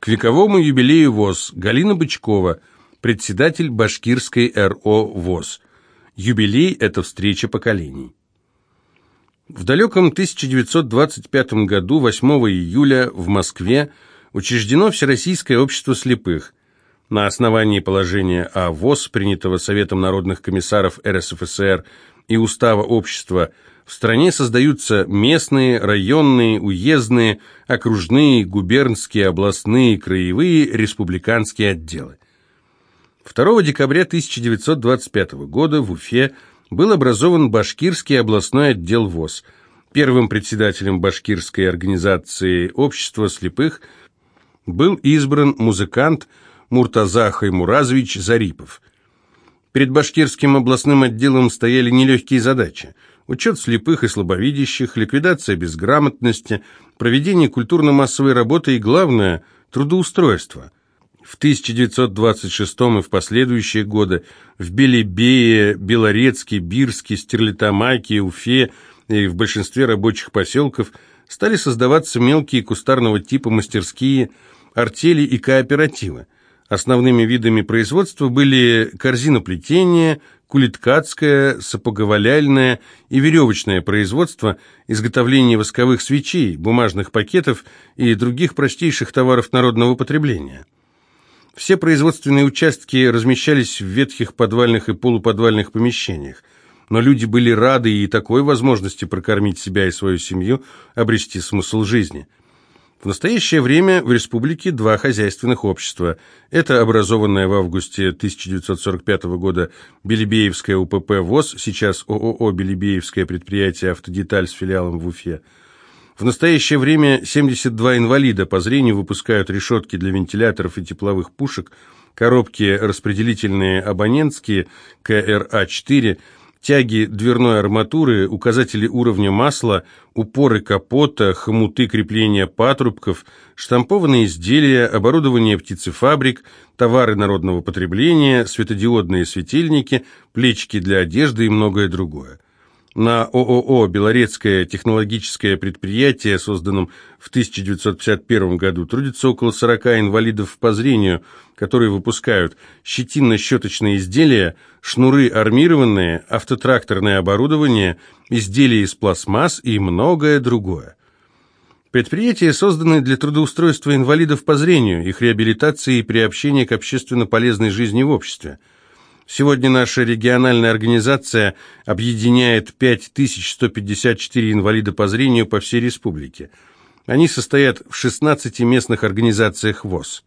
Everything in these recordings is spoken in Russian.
К вековому юбилею ВОС Галина Бычкова, председатель Башкирской РО ВОС. Юбилей – это встреча поколений. В далеком 1925 году, 8 июля, в Москве, учреждено Всероссийское общество слепых. На основании положения о ВОС, принятого Советом народных комиссаров РСФСР и Устава общества, в стране создаются местные, районные, уездные, окружные, губернские, областные, краевые, республиканские отделы. 2 декабря 1925 года в Уфе был образован Башкирский областной отдел ВОС. Первым председателем Башкирской организации общества слепых был избран музыкант Муртаза Хаймуразович Зарипов. Перед Башкирским областным отделом стояли нелегкие задачи: учет слепых и слабовидящих, ликвидация безграмотности, проведение культурно-массовой работы и, главное, трудоустройство. В 1926 и в последующие годы в Белебее, Белорецке, Бирске, Стерлитамаке, Уфе и в большинстве рабочих поселков стали создаваться мелкие кустарного типа мастерские, артели и кооперативы. Основными видами производства были корзиноплетение, кулиткацкое, сапоговаляльное и веревочное производство, изготовление восковых свечей, бумажных пакетов и других простейших товаров народного потребления. Все производственные участки размещались в ветхих подвальных и полуподвальных помещениях, но люди были рады и такой возможности прокормить себя и свою семью, обрести смысл жизни. В настоящее время в республике два хозяйственных общества. Это образованное в августе 1945 года Белебеевское УПП ВОС, сейчас ООО «Белебеевское предприятие «Автодеталь» с филиалом в Уфе. В настоящее время 72 инвалида по зрению выпускают решетки для вентиляторов и тепловых пушек, коробки распределительные абонентские КРА-4, тяги дверной арматуры, указатели уровня масла, упоры капота, хомуты крепления патрубков, штампованные изделия, оборудование птицефабрик, товары народного потребления, светодиодные светильники, плечики для одежды и многое другое. На ООО «Белорецкое технологическое предприятие», созданном в 1951 году, трудится около 40 инвалидов по зрению, которые выпускают щетинно-щеточные изделия, шнуры армированные, автотракторное оборудование, изделия из пластмасс и многое другое. Предприятия созданы для трудоустройства инвалидов по зрению, их реабилитации и приобщения к общественно полезной жизни в обществе. Сегодня наша региональная организация объединяет 5154 инвалида по зрению по всей республике. Они состоят в 16 местных организациях ВОС.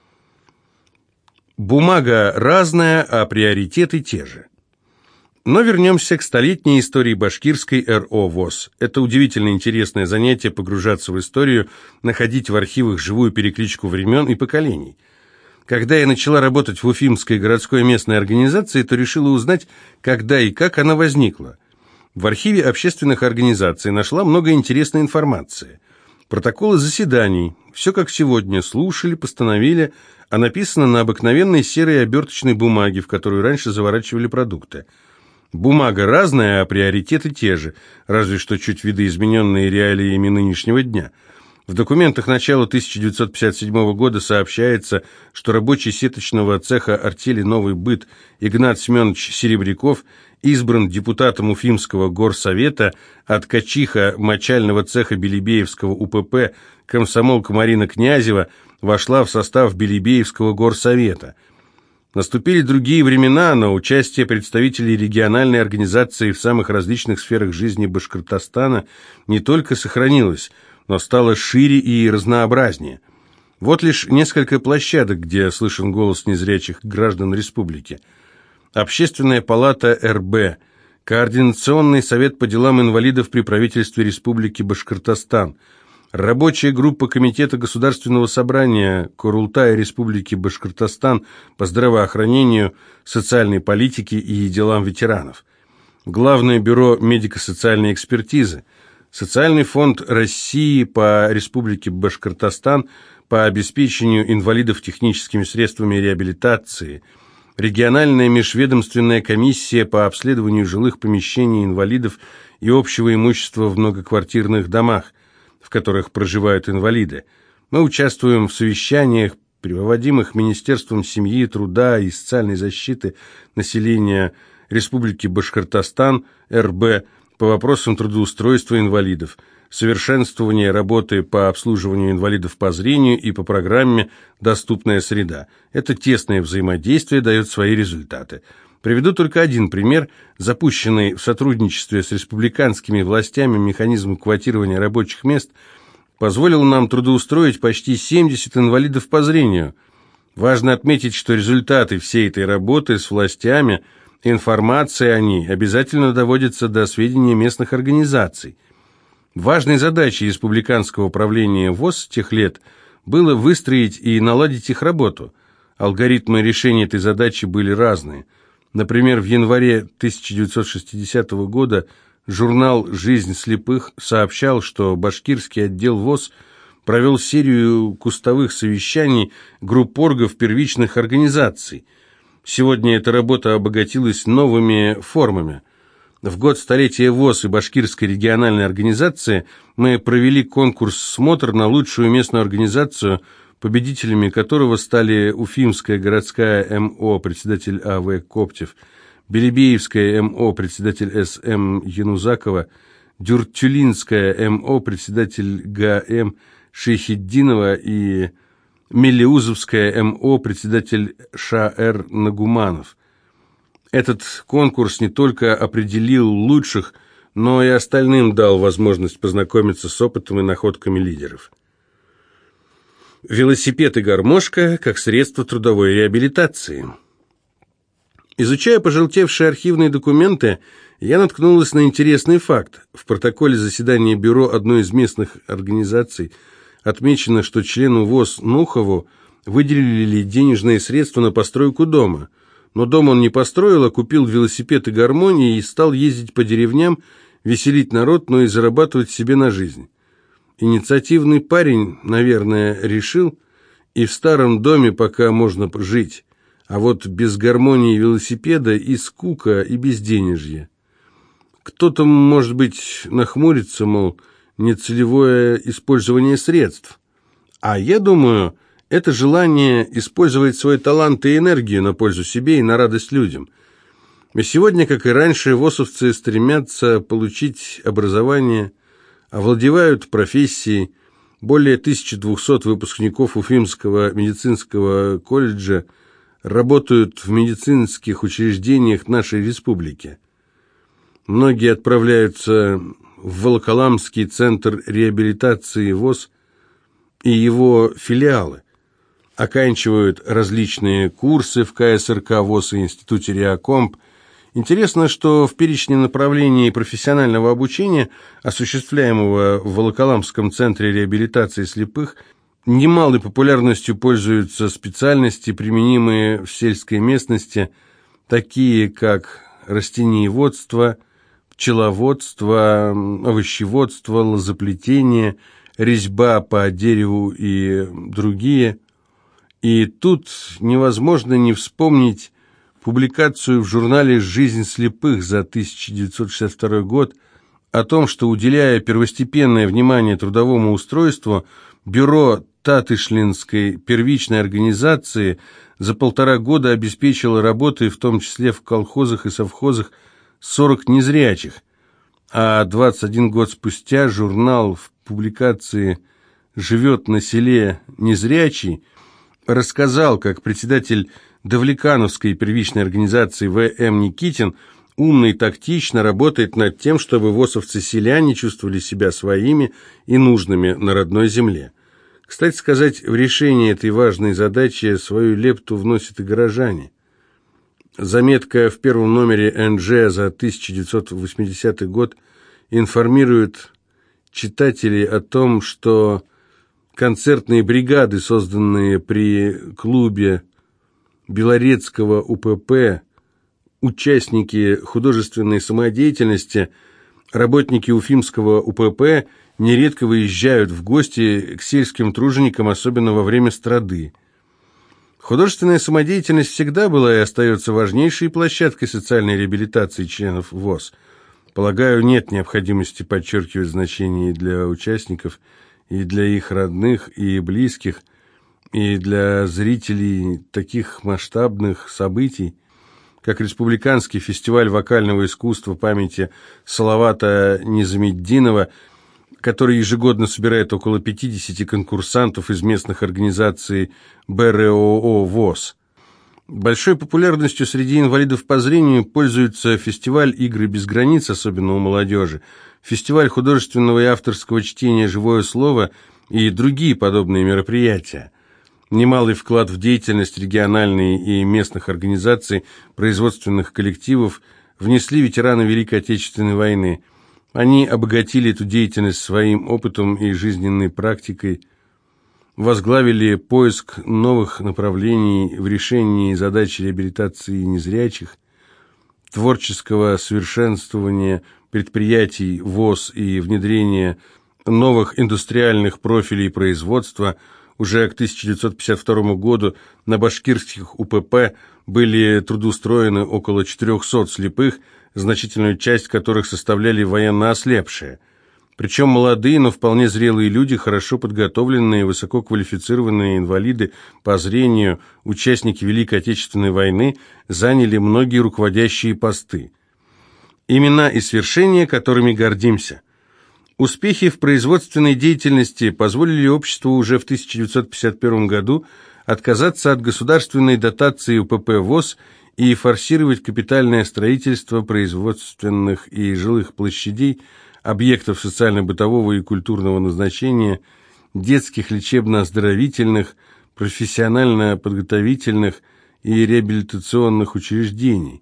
Бумага разная, а приоритеты те же. Но вернемся к столетней истории Башкирской РО ВОС. Это удивительно интересное занятие — погружаться в историю, находить в архивах живую перекличку времен и поколений. Когда я начала работать в Уфимской городской местной организации, то решила узнать, когда и как она возникла. В архиве общественных организаций нашла много интересной информации. Протоколы заседаний, все как сегодня, слушали, постановили, а написано на обыкновенной серой оберточной бумаге, в которую раньше заворачивали продукты. Бумага разная, а приоритеты те же, разве что чуть видоизмененные реалиями нынешнего дня. В документах начала 1957 года сообщается, что рабочий сеточного цеха артели «Новый быт» Игнат Семенович Серебряков избран депутатом Уфимского горсовета, а ткачиха мочального цеха Белебеевского УПП комсомолка Марина Князева вошла в состав Белебеевского горсовета. Наступили другие времена, но участие представителей региональной организации в самых различных сферах жизни Башкортостана не только сохранилось, но стало шире и разнообразнее. Вот лишь несколько площадок, где слышен голос незрячих граждан республики. Общественная палата РБ, Координационный совет по делам инвалидов при правительстве Республики Башкортостан, Рабочая группа Комитета Государственного собрания Курултая Республики Башкортостан по здравоохранению, социальной политике и делам ветеранов, Главное бюро медико-социальной экспертизы, Социальный фонд России по Республике Башкортостан по обеспечению инвалидов техническими средствами реабилитации, Региональная межведомственная комиссия по обследованию жилых помещений инвалидов и общего имущества в многоквартирных домах, в которых проживают инвалиды, Мы участвуем в совещаниях, проводимых Министерством семьи, труда и социальной защиты населения Республики Башкортостан, РБ, по вопросам трудоустройства инвалидов, совершенствования работы по обслуживанию инвалидов по зрению и по программе «Доступная среда». Это тесное взаимодействие дает свои результаты. Приведу только один пример. Запущенный в сотрудничестве с республиканскими властями механизм квотирования рабочих мест позволил нам трудоустроить почти 70 инвалидов по зрению. Важно отметить, что результаты всей этой работы с властями, информация о ней обязательно доводится до сведения местных организаций. Важной задачей республиканского управления ВОС тех лет было выстроить и наладить их работу. Алгоритмы решения этой задачи были разные. Например, в январе 1960 года журнал «Жизнь слепых» сообщал, что башкирский отдел ВОС провел серию кустовых совещаний группоргов первичных организаций. Сегодня эта работа обогатилась новыми формами. В год столетия ВОС и Башкирской региональной организации мы провели конкурс-смотр на лучшую местную организацию, победителями которого стали Уфимская городская МО, председатель А.В. Коптев, Белебеевская МО, председатель С.М. Янузакова, Дюртюлинская МО, председатель Г.М. Шейхетдинова и Мелеузовская МО, председатель Ш.Р. Нагуманов. Этот конкурс не только определил лучших, но и остальным дал возможность познакомиться с опытом и находками лидеров. Велосипед и гармошка как средство трудовой реабилитации. Изучая пожелтевшие архивные документы, я наткнулась на интересный факт. В протоколе заседания бюро одной из местных организаций отмечено, что члену ВОС Нухову выделили денежные средства на постройку дома. Но дом он не построил, а купил велосипед и гармонии и стал ездить по деревням, веселить народ, но и зарабатывать себе на жизнь. Инициативный парень, наверное, решил, и в старом доме пока можно жить, а вот без гармонии велосипеда и скука, и безденежье. Кто-то, может быть, нахмурится, мол, нецелевое использование средств. А я думаю, это желание использовать свой талант и энергию на пользу себе и на радость людям. И сегодня, как и раньше, ВОСовцы стремятся получить образование, овладевают профессией. Более 1200 выпускников Уфимского медицинского колледжа работают в медицинских учреждениях нашей республики. Многие отправляются в Волоколамский центр реабилитации ВОС и его филиалы, оканчивают различные курсы в КСРК ВОС и Институте Реакомп. Интересно, что в перечне направлений профессионального обучения, осуществляемого в Волоколамском центре реабилитации слепых, немалой популярностью пользуются специальности, применимые в сельской местности, такие как растениеводство, пчеловодство, овощеводство, лозоплетение, резьба по дереву и другие. И тут невозможно не вспомнить публикацию в журнале «Жизнь слепых» за 1962 год о том, что, уделяя первостепенное внимание трудовому устройству, бюро Татышлинской первичной организации за 1,5 года обеспечило работой, в том числе в колхозах и совхозах, 40 незрячих, а 21 год спустя журнал в публикации «Живет на селе незрячий» рассказал, как председатель Давлекановской первичной организации В.М. Никитин умно и тактично работает над тем, чтобы ВОСовцы-селяне чувствовали себя своими и нужными на родной земле. Кстати сказать, в решение этой важной задачи свою лепту вносят и горожане. Заметка в первом номере НЖ за 1980 год информирует читателей о том, что концертные бригады, созданные при клубе Белорецкого УПП, участники художественной самодеятельности, работники Уфимского УПП нередко выезжают в гости к сельским труженикам, особенно во время страды. Художественная самодеятельность всегда была и остается важнейшей площадкой социальной реабилитации членов ВОС. Полагаю, нет необходимости подчеркивать значение для участников и для их родных и близких, и для зрителей таких масштабных событий, как Республиканский фестиваль вокального искусства памяти Салавата Низаметдинова, который ежегодно собирает около 50 конкурсантов из местных организаций БРОО ВОС. Большой популярностью среди инвалидов по зрению пользуется фестиваль «Игры без границ», особенно у молодежи, фестиваль художественного и авторского чтения «Живое слово» и другие подобные мероприятия. Немалый вклад в деятельность региональной и местных организаций, производственных коллективов внесли ветераны Великой Отечественной войны. Они обогатили эту деятельность своим опытом и жизненной практикой, возглавили поиск новых направлений в решении задач реабилитации незрячих, творческого совершенствования предприятий ВОС и внедрения новых индустриальных профилей производства. Уже к 1952 году на башкирских УПП были трудоустроены около 400 слепых, значительную часть которых составляли военно ослепшие. Причем молодые, но вполне зрелые люди, хорошо подготовленные, высококвалифицированные инвалиды по зрению, участники Великой Отечественной войны, заняли многие руководящие посты. Имена и свершения, которыми гордимся. Успехи в производственной деятельности позволили обществу уже в 1951 году отказаться от государственной дотации УПП ВОС и форсировать капитальное строительство производственных и жилых площадей, объектов социально-бытового и культурного назначения, детских лечебно-оздоровительных, профессионально-подготовительных и реабилитационных учреждений.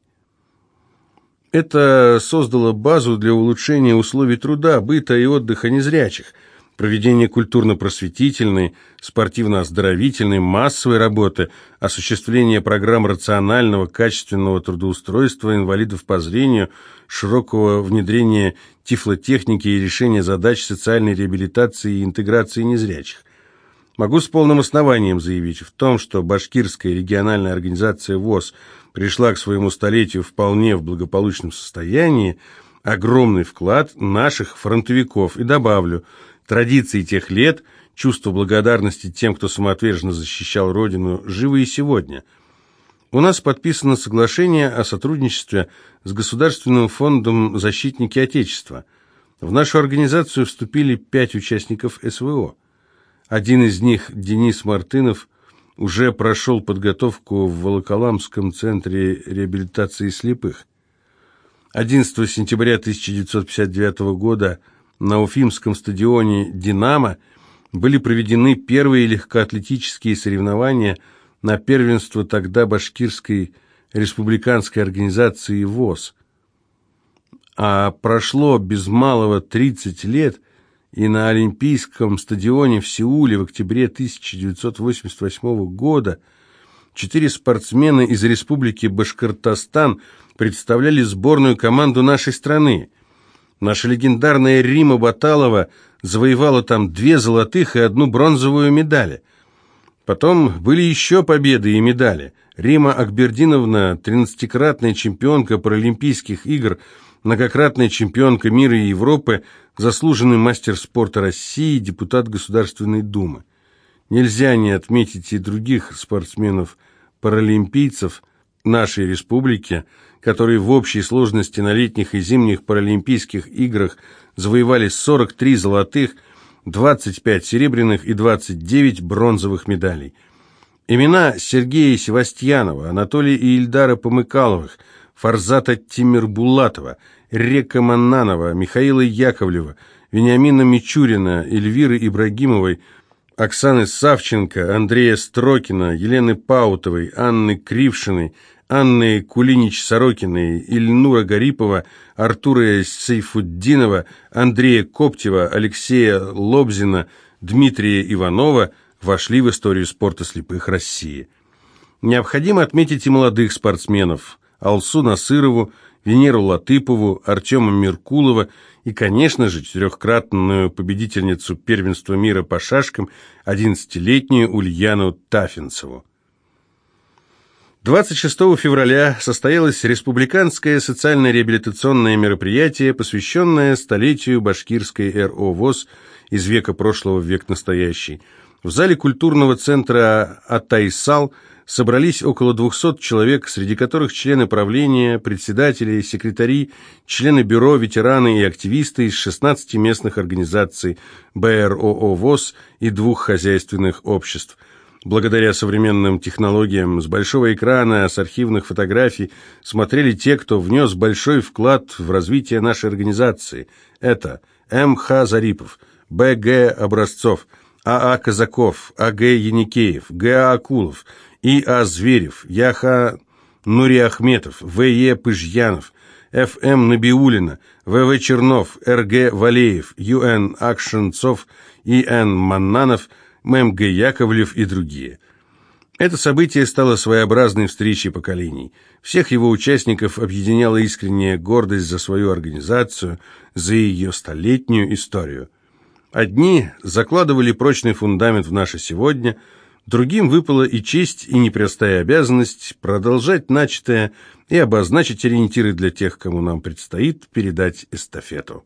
Это создало базу для улучшения условий труда, быта и отдыха незрячих, проведения культурно-просветительной, спортивно-оздоровительной, массовой работы, осуществления программ рационального, качественного трудоустройства инвалидов по зрению, широкого внедрения тифлотехники и решения задач социальной реабилитации и интеграции незрячих. Могу с полным основанием заявить в том, что башкирская региональная организация ВОС пришла к своему столетию вполне в благополучном состоянии, огромный вклад наших фронтовиков, и добавлю, традиции тех лет, чувство благодарности тем, кто самоотверженно защищал Родину, живы и сегодня. У нас подписано соглашение о сотрудничестве с Государственным фондом «Защитники Отечества». В нашу организацию вступили 5 участников СВО. Один из них, Денис Мартынов, уже прошел подготовку в Волоколамском центре реабилитации слепых. 11 сентября 1959 года на Уфимском стадионе «Динамо» были проведены первые легкоатлетические соревнования на первенство тогда башкирской республиканской организации ВОС. А прошло без малого 30 лет, и на Олимпийском стадионе в Сеуле в октябре 1988 года 4 спортсмена из республики Башкортостан представляли сборную команду нашей страны. Наша легендарная Рима Баталова завоевала там 2 золотых и 1 бронзовую медали. Потом были еще победы и медали. Рима Акбердиновна, 13-кратная чемпионка Паралимпийских игр, многократная чемпионка мира и Европы, заслуженный мастер спорта России, депутат Государственной Думы. Нельзя не отметить и других спортсменов-паралимпийцев нашей республики, которые в общей сложности на летних и зимних Паралимпийских играх завоевали 43 золотых, 25 серебряных и 29 бронзовых медалей. Имена Сергея Севастьянова, Анатолия и Ильдара Помыкаловых, Фарзата Тимирбулатова, Река Маннанова, Михаила Яковлева, Вениамина Мичурина, Эльвиры Ибрагимовой, Оксаны Савченко, Андрея Строкина, Елены Паутовой, Анны Крившиной, Анны Кулинич-Сорокиной, Ильнура Гарипова, Артура Сейфуддинова, Андрея Коптева, Алексея Лобзина, Дмитрия Иванова вошли в историю спорта слепых России. Необходимо отметить и молодых спортсменов – Алсу Насырову, Венеру Латыпову, Артема Меркулова и, конечно же, 4-кратную победительницу первенства мира по шашкам, 11-летнюю Ульяну Тафинцеву. 26 февраля состоялось республиканское социально-реабилитационное мероприятие, посвященное столетию Башкирской РО ВОС из века прошлого в век настоящий. В зале культурного центра «Атайсал» собрались около 200 человек, среди которых члены правления, председатели, секретари, члены бюро, ветераны и активисты из 16 местных организаций БРОО ВОС и 2 хозяйственных обществ. Благодаря современным технологиям с большого экрана, с архивных фотографий смотрели те, кто внес большой вклад в развитие нашей организации. Это М.Х. Зарипов, Б.Г. Образцов, А.А. Казаков, А.Г. Яникеев, Г.А. Акулов, И.А. Зверев, Я.Х. Нуриахметов, В.Е. Пыжьянов, Ф.М. Набиуллина, В.В. Чернов, Р.Г. Валеев, Ю.Н. Акшенцов, И.Н. Маннанов, М.Г. Яковлев и другие. Это событие стало своеобразной встречей поколений. Всех его участников объединяла искренняя гордость за свою организацию, за ее столетнюю историю. Одни закладывали прочный фундамент в наше сегодня, другим выпала и честь, и непростая обязанность продолжать начатое и обозначить ориентиры для тех, кому нам предстоит передать эстафету.